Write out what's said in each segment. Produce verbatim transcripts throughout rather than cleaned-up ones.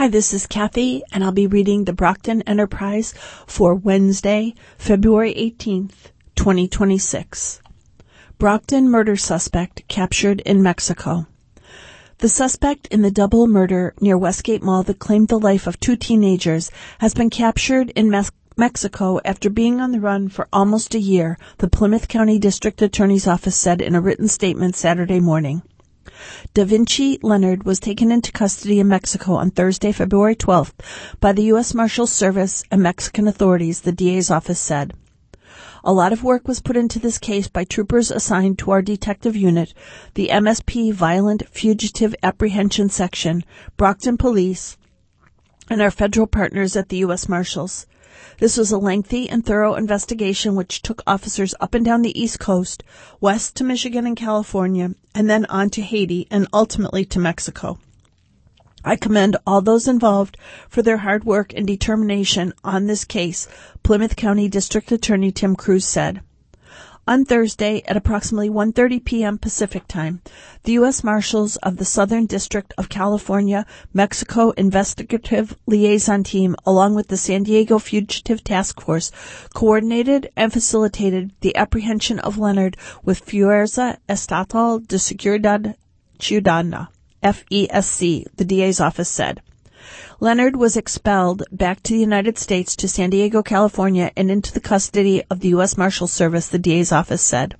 Hi, this is Kathy, and I'll be reading the Brockton Enterprise for Wednesday, February eighteenth, twenty twenty-six. Brockton murder suspect captured in Mexico. The suspect in the double murder near Westgate Mall that claimed the life of two teenagers has been captured in Mexico. Mexico after being on the run for almost a year, the Plymouth County District Attorney's Office said in a written statement Saturday morning. Da Vinci Leonard was taken into custody in Mexico on Thursday, February twelfth, by the U S Marshals Service and Mexican authorities, the D A's office said. A lot of work was put into this case by troopers assigned to our detective unit, the M S P Violent Fugitive Apprehension Section, Brockton Police, and our federal partners at the U S Marshals. This was a lengthy and thorough investigation which took officers up and down the East Coast, west to Michigan and California, and then on to Haiti, and ultimately to Mexico. I commend all those involved for their hard work and determination on this case, Plymouth County District Attorney Tim Cruz said. On Thursday at approximately one thirty p.m. Pacific Time, the U S Marshals of the Southern District of California, Mexico Investigative Liaison Team, along with the San Diego Fugitive Task Force, coordinated and facilitated the apprehension of Leonard with Fuerza Estatal de Seguridad Ciudadana, F E S C, the D A's office said. Leonard was expelled back to the United States to San Diego, California, and into the custody of the U S Marshals Service, the D A's office said.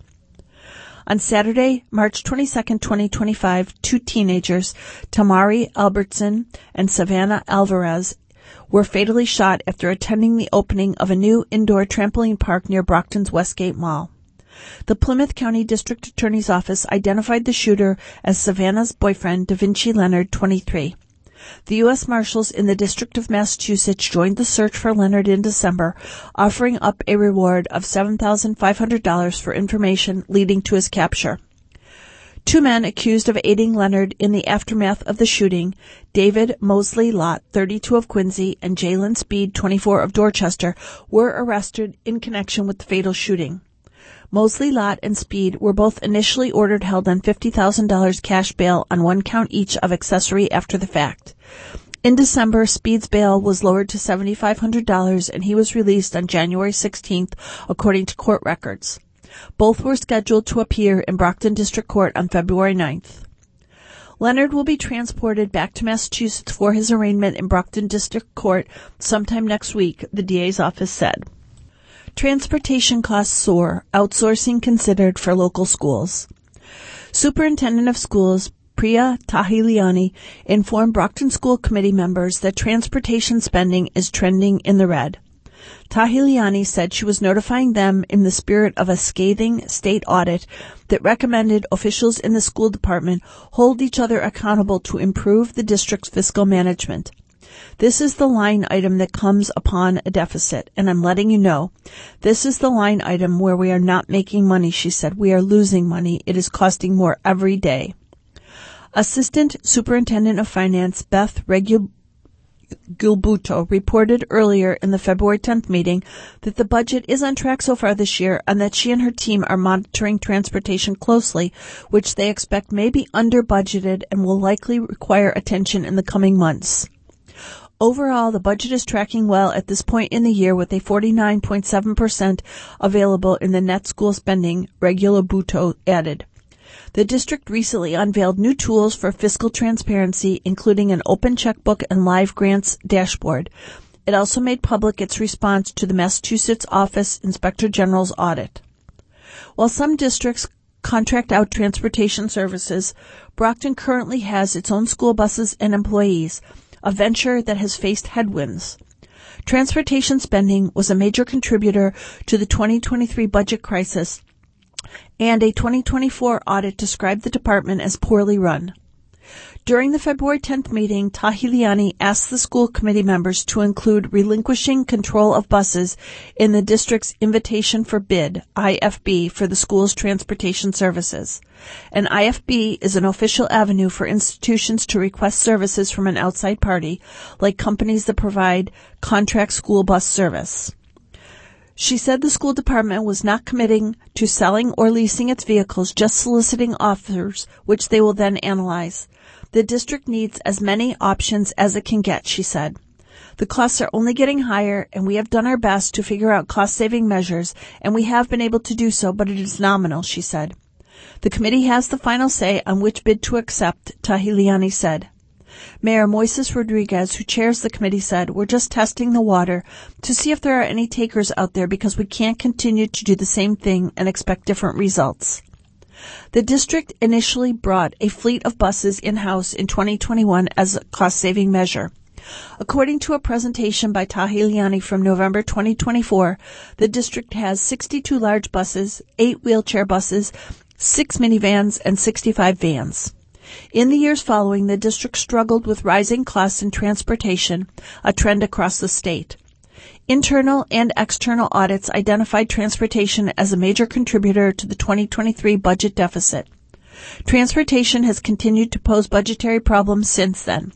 On Saturday, March twenty-second, twenty twenty-five, two teenagers, Tamari Albertson and Savannah Alvarez, were fatally shot after attending the opening of a new indoor trampoline park near Brockton's Westgate Mall. The Plymouth County District Attorney's Office identified the shooter as Savannah's boyfriend, Da Vinci Leonard, twenty-three. The U S Marshals in the District of Massachusetts joined the search for Leonard in December, offering up a reward of seven thousand five hundred dollars for information leading to his capture. Two men accused of aiding Leonard in the aftermath of the shooting, David Mosley Lott, thirty-two of Quincy, and Jalen Speed, twenty-four of Dorchester, were arrested in connection with the fatal shooting. Mosley, Lott, and Speed were both initially ordered held on fifty thousand dollars cash bail on one count each of accessory after the fact. In December, Speed's bail was lowered to seven thousand five hundred dollars and he was released on January sixteenth, according to court records. Both were scheduled to appear in Brockton District Court on February ninth. Leonard will be transported back to Massachusetts for his arraignment in Brockton District Court sometime next week, the D A's office said. Transportation costs soar, outsourcing considered for local schools. Superintendent of Schools Priya Tahiliani informed Brockton School Committee members that transportation spending is trending in the red. Tahiliani said she was notifying them in the spirit of a scathing state audit that recommended officials in the school department hold each other accountable to improve the district's fiscal management. This is the line item that comes upon a deficit, and I'm letting you know. This is the line item where we are not making money, she said. We are losing money. It is costing more every day. Assistant Superintendent of Finance Beth Gilbuto reported earlier in the February tenth meeting that the budget is on track so far this year and that she and her team are monitoring transportation closely, which they expect may be under budgeted and will likely require attention in the coming months. Overall, the budget is tracking well at this point in the year with a forty-nine point seven percent available in the net school spending, Regular Buto added. The district recently unveiled new tools for fiscal transparency, including an open checkbook and live grants dashboard. It also made public its response to the Massachusetts Office Inspector General's audit. While some districts contract out transportation services, Brockton currently has its own school buses and employees, a venture that has faced headwinds. Transportation spending was a major contributor to the twenty twenty-three budget crisis, and a twenty twenty-four audit described the department as poorly run. During the February tenth meeting, Tahiliani asked the school committee members to include relinquishing control of buses in the district's invitation for bid, I F B, for the school's transportation services. An I F B is an official avenue for institutions to request services from an outside party, like companies that provide contract school bus service. She said the school department was not committing to selling or leasing its vehicles, just soliciting offers, which they will then analyze. The district needs as many options as it can get, she said. The costs are only getting higher, and we have done our best to figure out cost-saving measures, and we have been able to do so, but it is nominal, she said. The committee has the final say on which bid to accept, Tahiliani said. Mayor Moises Rodriguez, who chairs the committee, said, "We're just testing the water to see if there are any takers out there because we can't continue to do the same thing and expect different results." The district initially brought a fleet of buses in-house in twenty twenty-one as a cost-saving measure. According to a presentation by Tahiliani from November twenty twenty-four, the district has sixty-two large buses, eight wheelchair buses, six minivans, and sixty-five vans. In the years following, the district struggled with rising costs in transportation, a trend across the state. Internal and external audits identified transportation as a major contributor to the twenty twenty-three budget deficit. Transportation has continued to pose budgetary problems since then.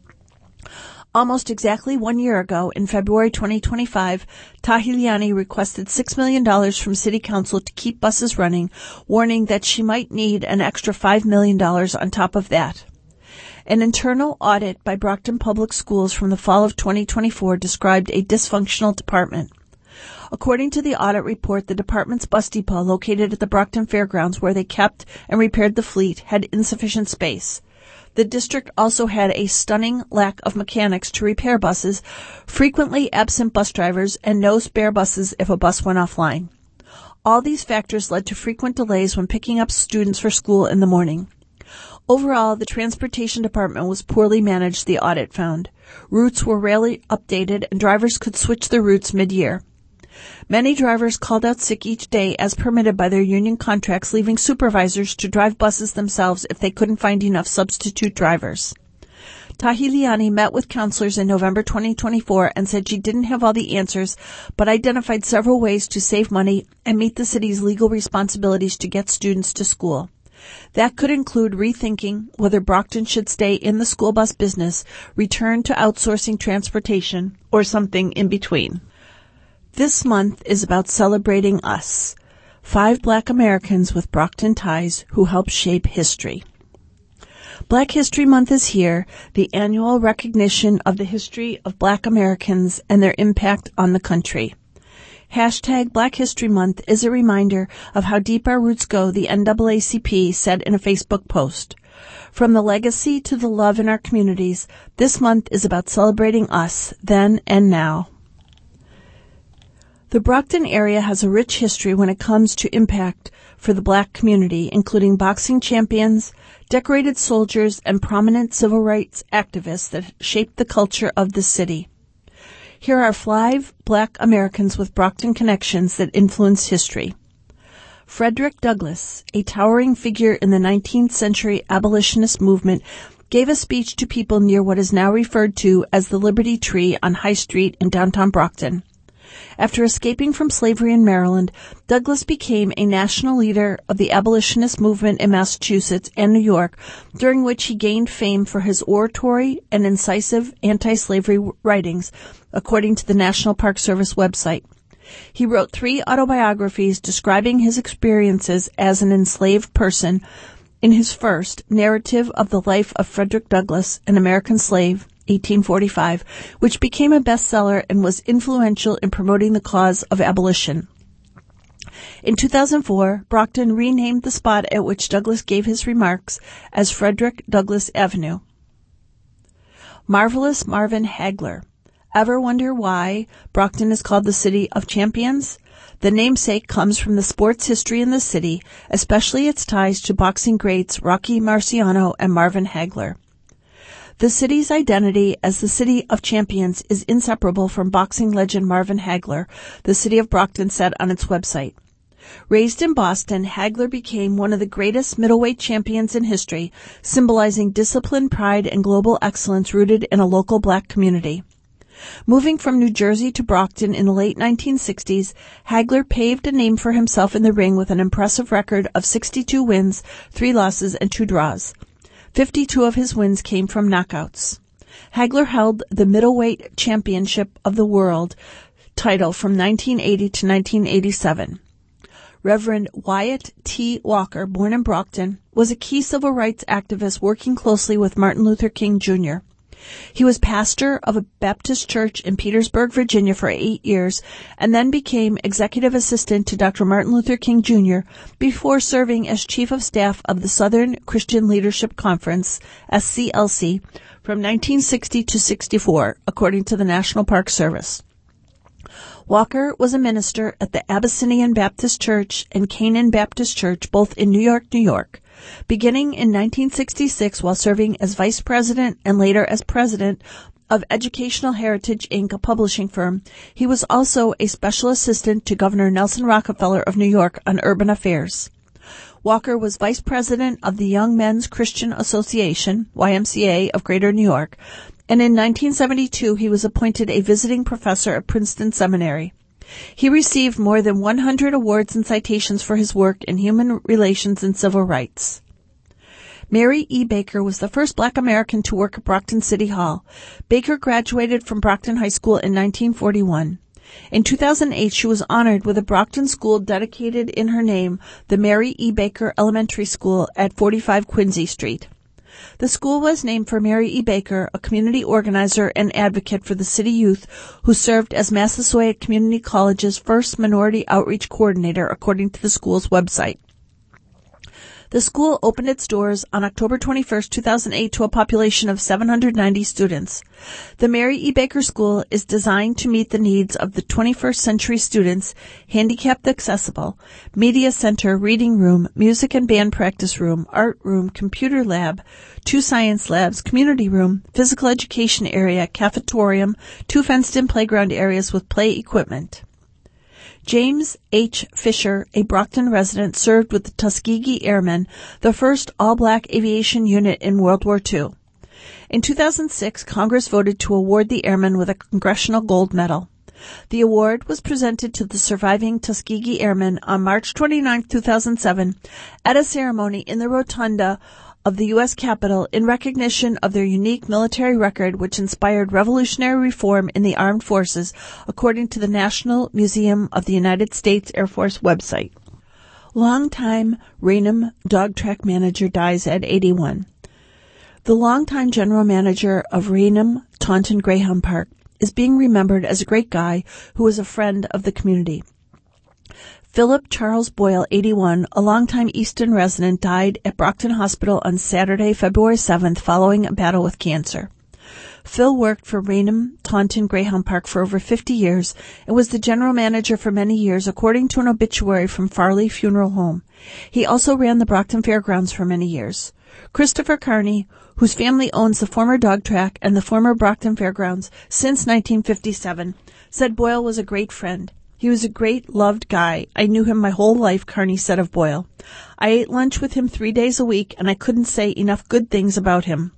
Almost exactly one year ago, in February twenty twenty-five, Tahiliani requested six million dollars from City Council to keep buses running, warning that she might need an extra five million dollars on top of that. An internal audit by Brockton Public Schools from the fall of twenty twenty-four described a dysfunctional department. According to the audit report, the department's bus depot located at the Brockton Fairgrounds, where they kept and repaired the fleet, had insufficient space. The district also had a stunning lack of mechanics to repair buses, frequently absent bus drivers, and no spare buses if a bus went offline. All these factors led to frequent delays when picking up students for school in the morning. Overall, the transportation department was poorly managed, the audit found. Routes were rarely updated, and drivers could switch their routes mid-year. Many drivers called out sick each day as permitted by their union contracts, leaving supervisors to drive buses themselves if they couldn't find enough substitute drivers. Tahiliani met with counselors in November twenty twenty-four and said she didn't have all the answers, but identified several ways to save money and meet the city's legal responsibilities to get students to school. That could include rethinking whether Brockton should stay in the school bus business, return to outsourcing transportation, or something in between. This month is about celebrating us, five Black Americans with Brockton ties who helped shape history. Black History Month is here, the annual recognition of the history of Black Americans and their impact on the country. Hashtag Black History Month is a reminder of how deep our roots go, the N double A C P said in a Facebook post. From the legacy to the love in our communities, this month is about celebrating us, then and now. The Brockton area has a rich history when it comes to impact for the Black community, including boxing champions, decorated soldiers, and prominent civil rights activists that shaped the culture of the city. Here are five Black Americans with Brockton connections that influenced history. Frederick Douglass, a towering figure in the nineteenth century abolitionist movement, gave a speech to people near what is now referred to as the Liberty Tree on High Street in downtown Brockton. After escaping from slavery in Maryland, Douglass became a national leader of the abolitionist movement in Massachusetts and New York, during which he gained fame for his oratory and incisive anti-slavery writings, according to the National Park Service website. He wrote three autobiographies describing his experiences as an enslaved person. In his first, Narrative of the Life of Frederick Douglass, an American Slave, eighteen forty-five, which became a bestseller and was influential in promoting the cause of abolition. In two thousand four, Brockton renamed the spot at which Douglass gave his remarks as Frederick Douglass Avenue. Marvelous Marvin Hagler. Ever wonder why Brockton is called the City of Champions? The namesake comes from the sports history in the city, especially its ties to boxing greats Rocky Marciano and Marvin Hagler. The city's identity as the City of Champions is inseparable from boxing legend Marvin Hagler, the City of Brockton said on its website. Raised in Boston, Hagler became one of the greatest middleweight champions in history, symbolizing discipline, pride, and global excellence rooted in a local Black community. Moving from New Jersey to Brockton in the late nineteen sixties, Hagler paved a name for himself in the ring with an impressive record of sixty-two wins, three losses, and two draws. fifty-two of his wins came from knockouts. Hagler held the middleweight championship of the world title from nineteen eighty to nineteen eighty-seven. Reverend Wyatt T. Walker, born in Brockton, was a key civil rights activist working closely with Martin Luther King Junior He was pastor of a Baptist church in Petersburg, Virginia for eight years and then became executive assistant to Doctor Martin Luther King Junior before serving as chief of staff of the Southern Christian Leadership Conference, S C L C, from nineteen sixty to sixty-four, according to the National Park Service. Walker was a minister at the Abyssinian Baptist Church and Canaan Baptist Church, both in New York, New York. Beginning in nineteen sixty-six while serving as vice president and later as president of Educational Heritage, Incorporated, a publishing firm, he was also a special assistant to Governor Nelson Rockefeller of New York on urban affairs. Walker was vice president of the Young Men's Christian Association, Y M C A, of Greater New York, and in nineteen seventy-two he was appointed a visiting professor at Princeton Seminary. He received more than one hundred awards and citations for his work in human relations and civil rights. Mary E. Baker was the first black American to work at Brockton City Hall. Baker graduated from Brockton High School in nineteen forty-one. In two thousand eight, she was honored with a Brockton school dedicated in her name, the Mary E. Baker Elementary School at forty-five Quincy Street. The school was named for Mary E. Baker, a community organizer and advocate for the city youth who served as Massasoit Community College's first minority outreach coordinator, according to the school's website. The school opened its doors on October twenty-first, two thousand eight to a population of seven hundred ninety students. The Mary E. Baker School is designed to meet the needs of the twenty-first century students, handicapped accessible, media center, reading room, music and band practice room, art room, computer lab, two science labs, community room, physical education area, cafetorium, two fenced-in playground areas with play equipment. James H. Fisher, a Brockton resident, served with the Tuskegee Airmen, the first all-black aviation unit in World War Two. In two thousand six, Congress voted to award the airmen with a Congressional Gold Medal. The award was presented to the surviving Tuskegee Airmen on March twenty-ninth, two thousand seven, at a ceremony in the rotunda of the U S Capitol in recognition of their unique military record, which inspired revolutionary reform in the armed forces, according to the National Museum of the United States Air Force website. Longtime Raynham dog track manager dies at eighty-one. The longtime general manager of Raynham Taunton Greyhound Park is being remembered as a great guy who was a friend of the community. Philip Charles Boyle, eighty-one, a longtime Easton resident, died at Brockton Hospital on Saturday, February seventh, following a battle with cancer. Phil worked for Raynham Taunton Greyhound Park for over fifty years and was the general manager for many years, according to an obituary from Farley Funeral Home. He also ran the Brockton Fairgrounds for many years. Christopher Carney, whose family owns the former dog track and the former Brockton Fairgrounds since nineteen fifty-seven, said Boyle was a great friend. He was a great, loved guy. I knew him my whole life, Carney said of Boyle. I ate lunch with him three days a week, and I couldn't say enough good things about him.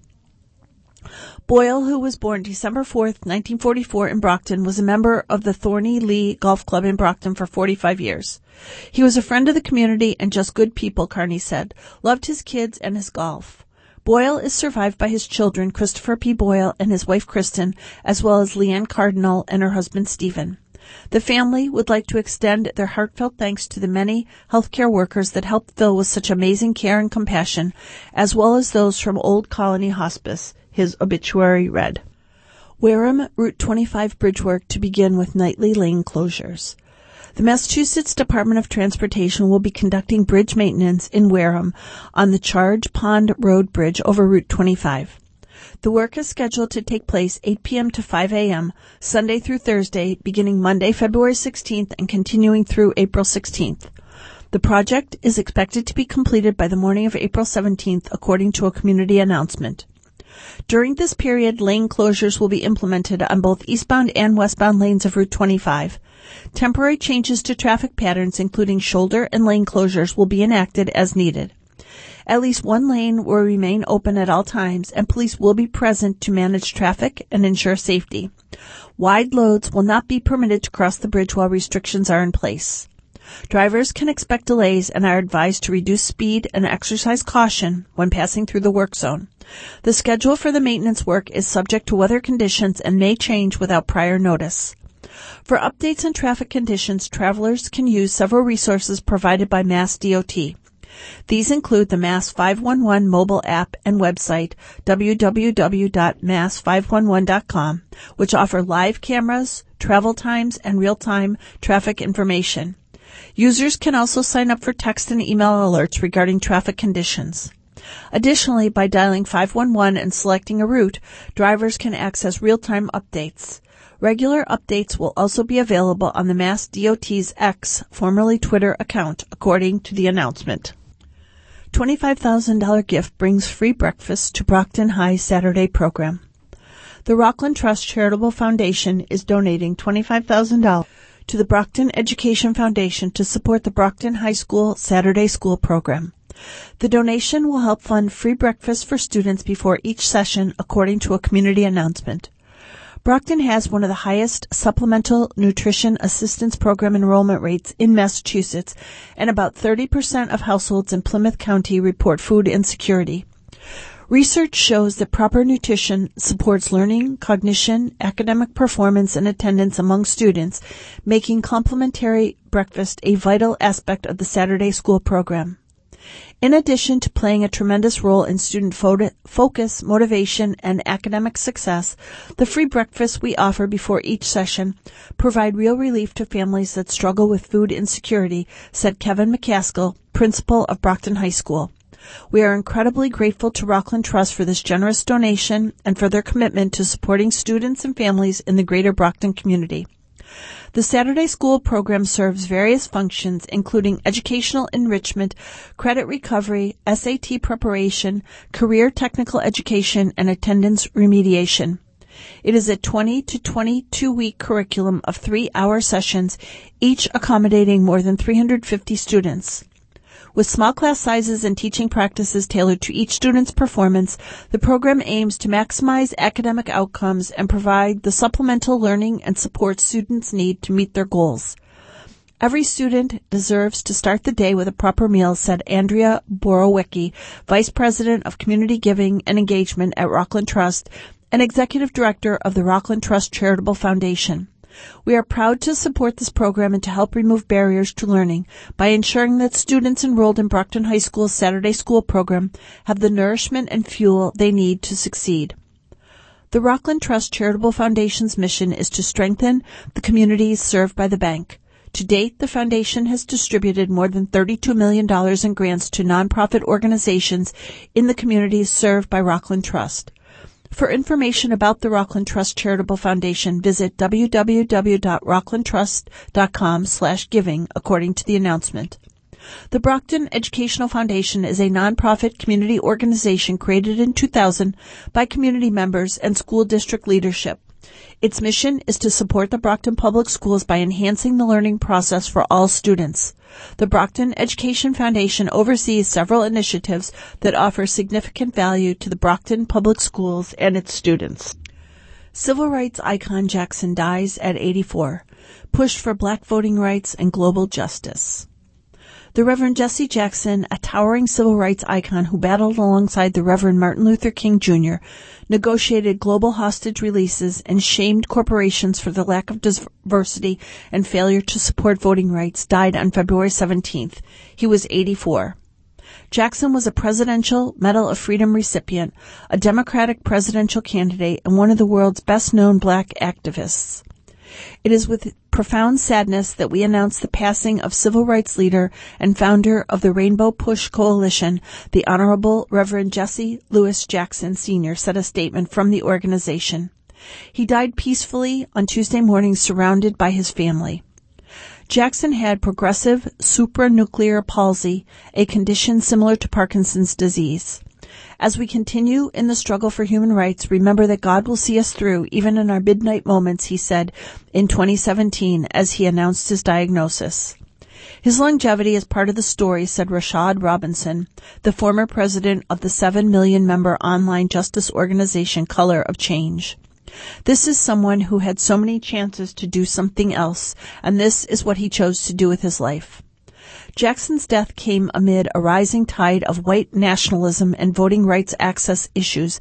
Boyle, who was born December fourth, nineteen forty-four in Brockton, was a member of the Thorny Lee Golf Club in Brockton for forty-five years. He was a friend of the community and just good people, Carney said. Loved his kids and his golf. Boyle is survived by his children, Christopher P. Boyle and his wife, Kristen, as well as Leanne Cardinal and her husband, Stephen. The family would like to extend their heartfelt thanks to the many healthcare workers that helped Phil with such amazing care and compassion, as well as those from Old Colony Hospice, his obituary read. Wareham Route twenty-five bridge work to begin with nightly lane closures. The Massachusetts Department of Transportation will be conducting bridge maintenance in Wareham on the Charge Pond Road Bridge over Route twenty-five. The work is scheduled to take place eight p.m. to five a.m., Sunday through Thursday, beginning Monday, February sixteenth, and continuing through April sixteenth. The project is expected to be completed by the morning of April seventeenth, according to a community announcement. During this period, lane closures will be implemented on both eastbound and westbound lanes of Route twenty-five. Temporary changes to traffic patterns, including shoulder and lane closures, will be enacted as needed. At least one lane will remain open at all times, and police will be present to manage traffic and ensure safety. Wide loads will not be permitted to cross the bridge while restrictions are in place. Drivers can expect delays and are advised to reduce speed and exercise caution when passing through the work zone. The schedule for the maintenance work is subject to weather conditions and may change without prior notice. For updates on traffic conditions, travelers can use several resources provided by Mass D O T. These include the Mass five one one mobile app and website, w w w dot mass five one one dot com, which offer live cameras, travel times, and real-time traffic information. Users can also sign up for text and email alerts regarding traffic conditions. Additionally, by dialing five one one and selecting a route, drivers can access real-time updates. Regular updates will also be available on the Mass D O T's X, formerly Twitter, account, according to the announcement. twenty-five thousand dollars gift brings free breakfast to Brockton High Saturday program. The Rockland Trust Charitable Foundation is donating twenty-five thousand dollars to the Brockton Education Foundation to support the Brockton High School Saturday School program. The donation will help fund free breakfast for students before each session, according to a community announcement. Brockton has one of the highest supplemental nutrition assistance program enrollment rates in Massachusetts, and about thirty percent of households in Plymouth County report food insecurity. Research shows that proper nutrition supports learning, cognition, academic performance, and attendance among students, making complimentary breakfast a vital aspect of the Saturday school program. In addition to playing a tremendous role in student fo- focus, motivation, and academic success, the free breakfasts we offer before each session provide real relief to families that struggle with food insecurity, said Kevin McCaskill, principal of Brockton High School. We are incredibly grateful to Rockland Trust for this generous donation and for their commitment to supporting students and families in the greater Brockton community. The Saturday School program serves various functions, including educational enrichment, credit recovery, S A T preparation, career technical education, and attendance remediation. It is a twenty to twenty-two week curriculum of three-hour sessions, each accommodating more than three hundred fifty students. With small class sizes and teaching practices tailored to each student's performance, the program aims to maximize academic outcomes and provide the supplemental learning and support students need to meet their goals. Every student deserves to start the day with a proper meal, said Andrea Borowicki, Vice President of Community Giving and Engagement at Rockland Trust and Executive Director of the Rockland Trust Charitable Foundation. We are proud to support this program and to help remove barriers to learning by ensuring that students enrolled in Brockton High School's Saturday School program have the nourishment and fuel they need to succeed. The Rockland Trust Charitable Foundation's mission is to strengthen the communities served by the bank. To date, the foundation has distributed more than thirty-two million dollars in grants to nonprofit organizations in the communities served by Rockland Trust. For information about the Rockland Trust Charitable Foundation, visit w w w dot rockland trust dot com slash giving, according to the announcement. The Brockton Educational Foundation is a nonprofit community organization created in two thousand by community members and school district leadership. Its mission is to support the Brockton Public Schools by enhancing the learning process for all students. The Brockton Education Foundation oversees several initiatives that offer significant value to the Brockton Public Schools and its students. Civil rights icon Jackson dies at eighty-four. Push for black voting rights and global justice. The Reverend Jesse Jackson, a towering civil rights icon who battled alongside the Reverend Martin Luther King Junior, negotiated global hostage releases and shamed corporations for the lack of diversity and failure to support voting rights, died on February seventeenth. He was eighty-four. Jackson was a Presidential Medal of Freedom recipient, a Democratic presidential candidate, and one of the world's best-known black activists. It is with profound sadness that we announce the passing of civil rights leader and founder of the Rainbow Push Coalition, the Honorable Reverend Jesse Lewis Jackson, Senior, said a statement from the organization. He died peacefully on Tuesday morning, surrounded by his family. Jackson had progressive supranuclear palsy, a condition similar to Parkinson's disease. As we continue in the struggle for human rights, remember that God will see us through, even in our midnight moments, he said in twenty seventeen as he announced his diagnosis. His longevity is part of the story, said Rashad Robinson, the former president of the seven million member online justice organization Color of Change. This is someone who had so many chances to do something else, and this is what he chose to do with his life. Jackson's death came amid a rising tide of white nationalism and voting rights access issues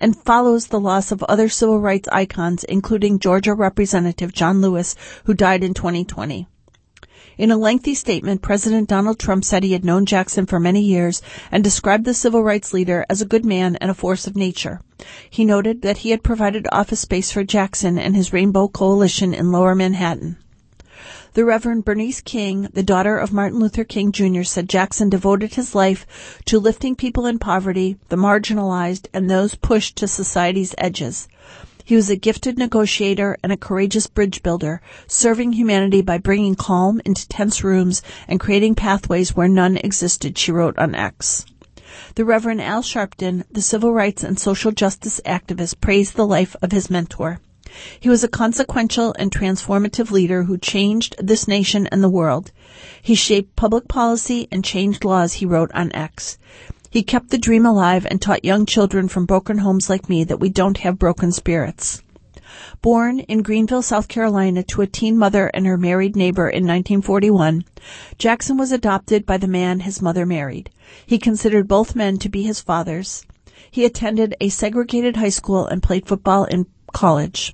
and follows the loss of other civil rights icons, including Georgia Representative John Lewis, who died in twenty twenty. In a lengthy statement, President Donald Trump said he had known Jackson for many years and described the civil rights leader as a good man and a force of nature. He noted that he had provided office space for Jackson and his Rainbow Coalition in Lower Manhattan. The Reverend Bernice King, the daughter of Martin Luther King Junior, said Jackson devoted his life to lifting people in poverty, the marginalized, and those pushed to society's edges. He was a gifted negotiator and a courageous bridge builder, serving humanity by bringing calm into tense rooms and creating pathways where none existed, she wrote on X. The Reverend Al Sharpton, the civil rights and social justice activist, praised the life of his mentor. He was a consequential and transformative leader who changed this nation and the world. He shaped public policy and changed laws, he wrote on X. He kept the dream alive and taught young children from broken homes like me that we don't have broken spirits. Born in Greenville, South Carolina, to a teen mother and her married neighbor in nineteen forty-one, Jackson was adopted by the man his mother married. He considered both men to be his fathers. He attended a segregated high school and played football in college.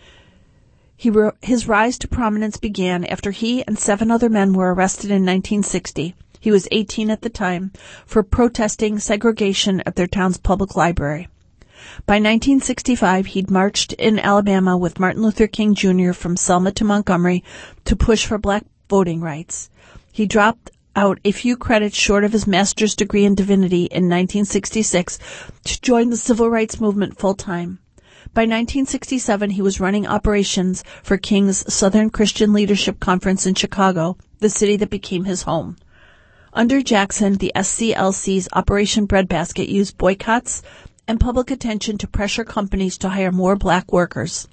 He ro- his rise to prominence began after he and seven other men were arrested in nineteen sixty. He was eighteen at the time, for protesting segregation at their town's public library. By nineteen sixty-five, he'd marched in Alabama with Martin Luther King Junior from Selma to Montgomery to push for black voting rights. He dropped out a few credits short of his master's degree in divinity in nineteen sixty-six to join the civil rights movement full-time. By nineteen sixty-seven, he was running operations for King's Southern Christian Leadership Conference in Chicago, the city that became his home. Under Jackson, the S C L C's Operation Breadbasket used boycotts and public attention to pressure companies to hire more black workers.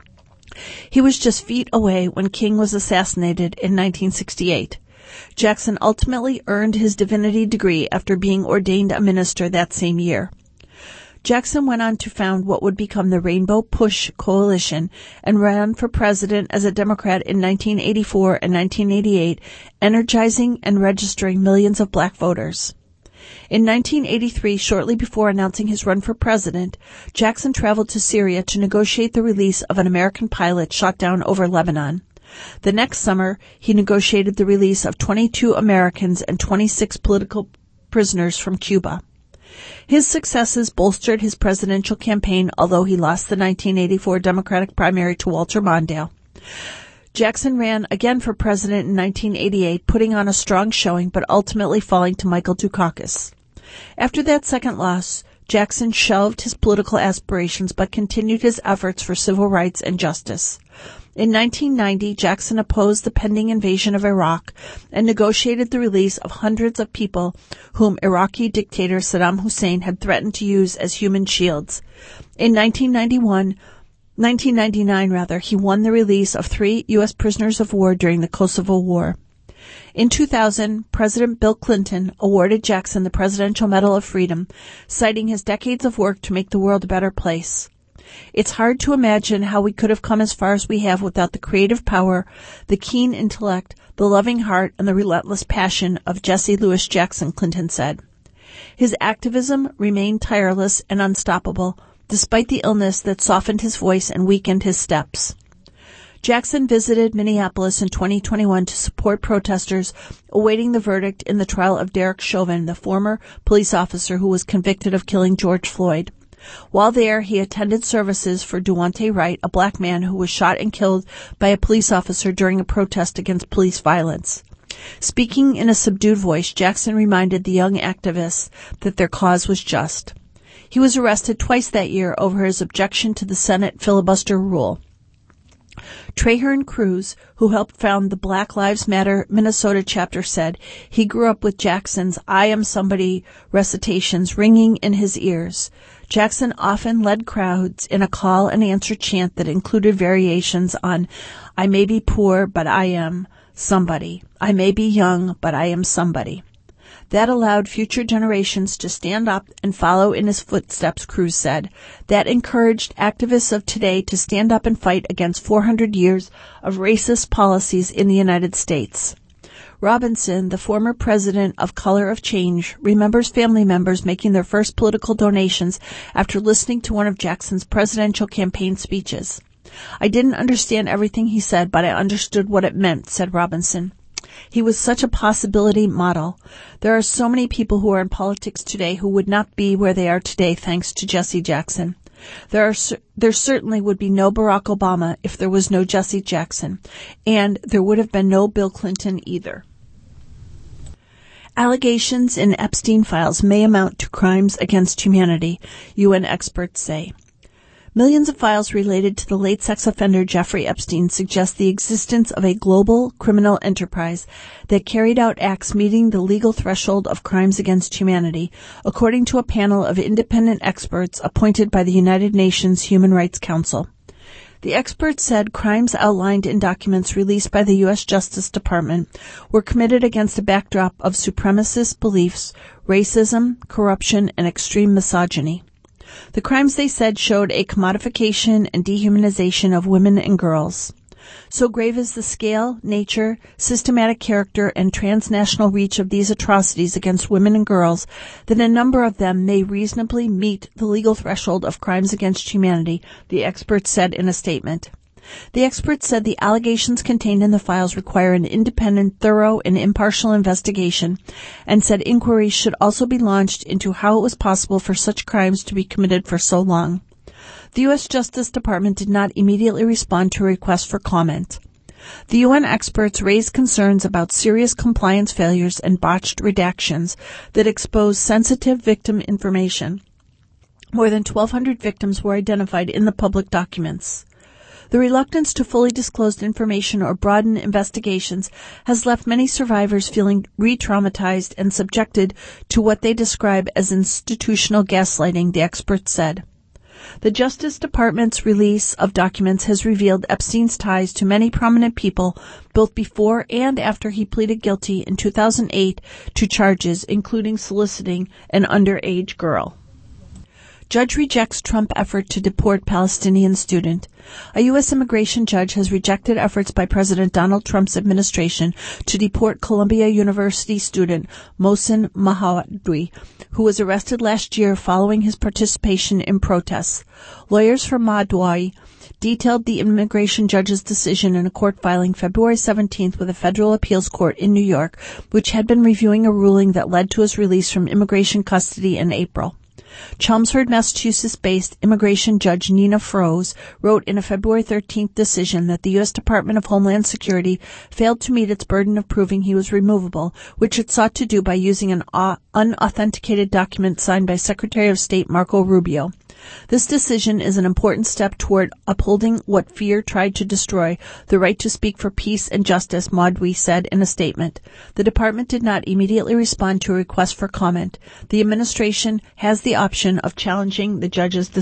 He was just feet away when King was assassinated in nineteen sixty-eight. Jackson ultimately earned his divinity degree after being ordained a minister that same year. Jackson went on to found what would become the Rainbow Push Coalition and ran for president as a Democrat in nineteen eighty-four and nineteen eighty-eight, energizing and registering millions of black voters. In nineteen eighty-three, shortly before announcing his run for president, Jackson traveled to Syria to negotiate the release of an American pilot shot down over Lebanon. The next summer, he negotiated the release of twenty-two Americans and twenty-six political prisoners from Cuba. His successes bolstered his presidential campaign, although he lost the nineteen eighty-four Democratic primary to Walter Mondale. Jackson ran again for president in nineteen eighty-eight, putting on a strong showing, but ultimately falling to Michael Dukakis. After that second loss, Jackson shelved his political aspirations but continued his efforts for civil rights and justice. In nineteen ninety, Jackson opposed the pending invasion of Iraq and negotiated the release of hundreds of people whom Iraqi dictator Saddam Hussein had threatened to use as human shields. In nineteen ninety-one, nineteen ninety-nine rather, he won the release of three U S prisoners of war during the Kosovo War. In two thousand, President Bill Clinton awarded Jackson the Presidential Medal of Freedom, citing his decades of work to make the world a better place. It's hard to imagine how we could have come as far as we have without the creative power, the keen intellect, the loving heart, and the relentless passion of Jesse Louis Jackson, Clinton said. His activism remained tireless and unstoppable, despite the illness that softened his voice and weakened his steps. Jackson visited Minneapolis in twenty twenty-one to support protesters awaiting the verdict in the trial of Derek Chauvin, the former police officer who was convicted of killing George Floyd. While there, he attended services for Duante Wright, a black man who was shot and killed by a police officer during a protest against police violence. Speaking in a subdued voice, Jackson reminded the young activists that their cause was just. He was arrested twice that year over his objection to the Senate filibuster rule. Traherne Cruz, who helped found the Black Lives Matter Minnesota chapter, said he grew up with Jackson's I Am Somebody recitations ringing in his ears. Jackson often led crowds in a call and answer chant that included variations on I may be poor, but I am somebody. I may be young, but I am somebody. That allowed future generations to stand up and follow in his footsteps, Cruz said. That encouraged activists of today to stand up and fight against four hundred years of racist policies in the United States. Robinson, the former president of Color of Change, remembers family members making their first political donations after listening to one of Jackson's presidential campaign speeches. "I didn't understand everything he said, but I understood what it meant," said Robinson. He was such a possibility model. There are so many people who are in politics today who would not be where they are today thanks to Jesse Jackson. There are there certainly would be no Barack Obama if there was no Jesse Jackson, and there would have been no Bill Clinton either. Allegations in Epstein files may amount to crimes against humanity, U N experts say. Millions of files related to the late sex offender Jeffrey Epstein suggest the existence of a global criminal enterprise that carried out acts meeting the legal threshold of crimes against humanity, according to a panel of independent experts appointed by the United Nations Human Rights Council. The experts said crimes outlined in documents released by the U S Justice Department were committed against a backdrop of supremacist beliefs, racism, corruption, and extreme misogyny. The crimes, they said, showed a commodification and dehumanization of women and girls. So grave is the scale, nature, systematic character, and transnational reach of these atrocities against women and girls that a number of them may reasonably meet the legal threshold of crimes against humanity, the experts said in a statement. The experts said the allegations contained in the files require an independent, thorough, and impartial investigation, and said inquiries should also be launched into how it was possible for such crimes to be committed for so long. The U S Justice Department did not immediately respond to a request for comment. The U N experts raised concerns about serious compliance failures and botched redactions that expose sensitive victim information. More than twelve hundred victims were identified in the public documents. The reluctance to fully disclose information or broaden investigations has left many survivors feeling re-traumatized and subjected to what they describe as institutional gaslighting, the experts said. The Justice Department's release of documents has revealed Epstein's ties to many prominent people both before and after he pleaded guilty in two thousand eight to charges including soliciting an underage girl. Judge rejects Trump effort to deport Palestinian student. A U S immigration judge has rejected efforts by President Donald Trump's administration to deport Columbia University student Mohsen Mohammadi, who was arrested last year following his participation in protests. Lawyers for Mohammadi detailed the immigration judge's decision in a court filing February seventeenth with a federal appeals court in New York, which had been reviewing a ruling that led to his release from immigration custody in April. Chelmsford, Massachusetts-based immigration judge Nina Froese wrote in a February thirteenth decision that the U S Department of Homeland Security failed to meet its burden of proving he was removable, which it sought to do by using an uh, unauthenticated document signed by Secretary of State Marco Rubio. This decision is an important step toward upholding what fear tried to destroy, the right to speak for peace and justice, Mohammadi said in a statement. The department did not immediately respond to a request for comment. The administration has the option of challenging the judge's decision.